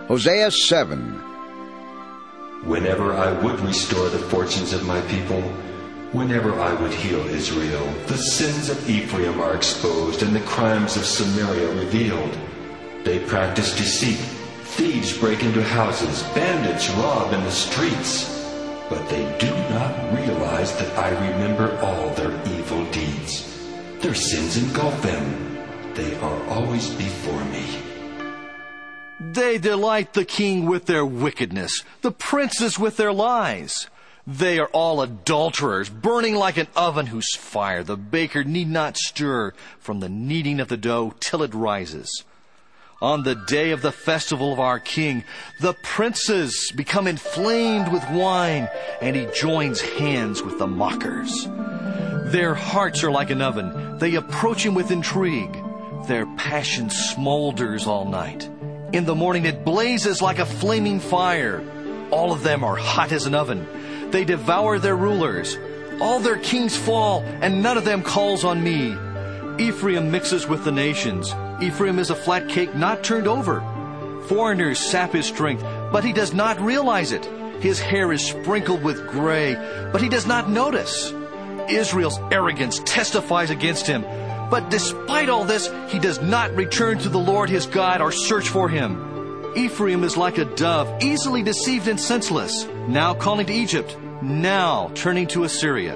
Hosea 7. Whenever I would restore the fortunes of my people, whenever I would heal Israel, the sins of Ephraim are exposed and the crimes of Samaria revealed. They practice deceit. Thieves break into houses. Bandits rob in the streets. But they do not realize that I remember all their evil deeds. Their sins engulf them. They are always before me. They delight the king with their wickedness, the princes with their lies. They are all adulterers, burning like an oven whose fire the baker need not stir from the kneading of the dough till it rises. On the day of the festival of our king, the princes become inflamed with wine, and he joins hands with the mockers. Their hearts are like an oven. They approach him with intrigue. Their passion smolders all night. In the morning it blazes like a flaming fire. All of them are hot as an oven. They devour their rulers. All their kings fall, and none of them calls on me. Ephraim mixes with the nations. Ephraim is a flat cake not turned over. Foreigners sap his strength, but he does not realize it. His hair is sprinkled with gray, but he does not notice. Israel's arrogance testifies against him. But despite all this, he does not return to the Lord his God or search for him. Ephraim is like a dove, easily deceived and senseless, now calling to Egypt, now turning to Assyria.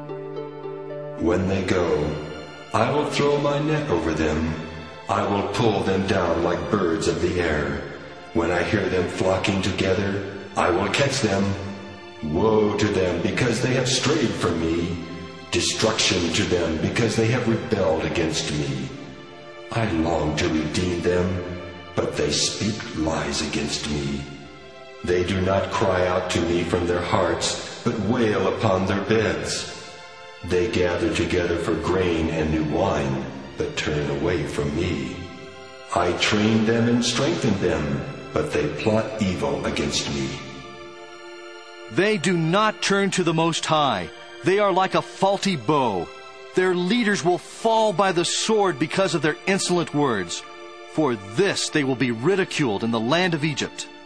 When they go, I will throw my net over them. I will pull them down like birds of the air. When I hear them flocking together, I will catch them. Woe to them because they have strayed from me. Destruction to them because they have rebelled against me. I long to redeem them, but they speak lies against me. They do not cry out to me from their hearts, but wail upon their beds. They gather together for grain and new wine, but turn away from me. I train them and strengthen them, but they plot evil against me. They do not turn to the Most High. They are like a faulty bow. Their leaders will fall by the sword because of their insolent words. For this they will be ridiculed in the land of Egypt.